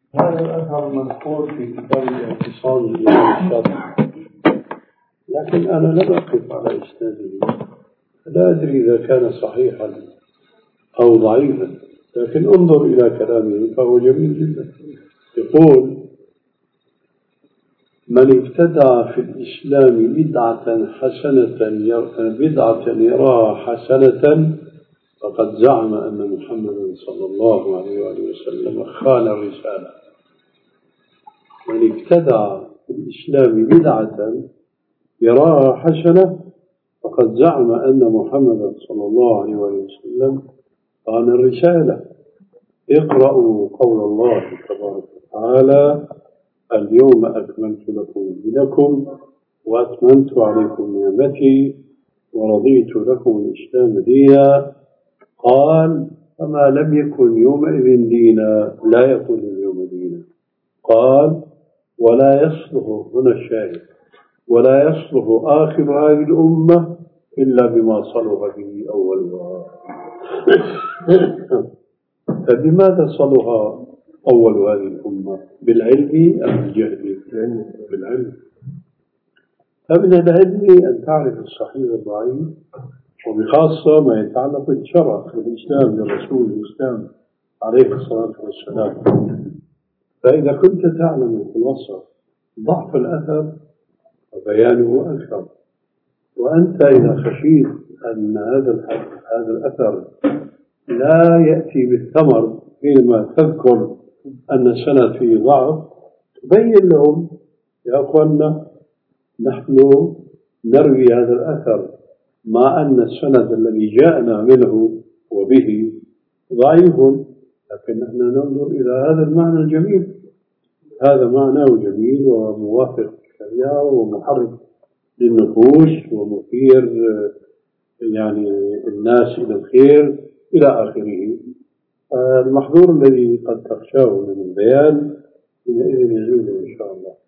هذا الأثر مذكور في كتاب الاعتصام للإمام الشاطبي، لكن أنا لم أقف على إسناده، لا أدري إذا كان صحيحا أو ضعيفا، لكن انظر إلى كلامه فهو جميل جدا. يقول: من ابتدع في الإسلام بدعة يراها حسنة فقد زعم أن محمدا صلى الله عليه وآله وسلم خان الرسالة. من ابتدع في الإسلام بدعة يراها حسنة فقد زعم أن محمدا صلى الله عليه وآله وسلم خان الرسالة. اقرأوا قول الله تبارك وتعالى: اليوم أكملت لكم دينكم وأتممت عليكم نعمتي ورضيت لكم الإسلام دينا. قال: فما لم يكن يومئذ دينا لا يكون اليوم دينا. قال: ولا يصلح، هنا الشاهد، ولا يصلح آخر هذه الأمة إلا بما صلح به أولها. فبماذا صلح أول هذه الأمة؟ بالعلم أم بالجهل؟ بالعلم. فمن العلم أن تعرف الصحيح والضعيف، وبخاصة ما يتعلق بالشرع والإسلام للرسول الإسلام عليه الصلاة والسلام. فإذا كنت تعلم خلاصة ضعف الأثر فبيانه أكثر، وأنت إذا خشيت أن هذا الأثر لا يأتي بالثمر حينما تذكر أن السند فيه ضعف، تبين لهم: يا أخوانا، نحن نروي هذا الأثر مع أن السند الذي جاءنا منه وبه ضعيف، لكن نحن ننظر إلى هذا المعنى الجميل. هذا معناه جميل وموافق للشريعة ومحرك للنفوس ومثير يعني الناس إلى الخير إلى آخره. المحظور الذي قد تخشاه من البيان حينئذ يزول إن شاء الله.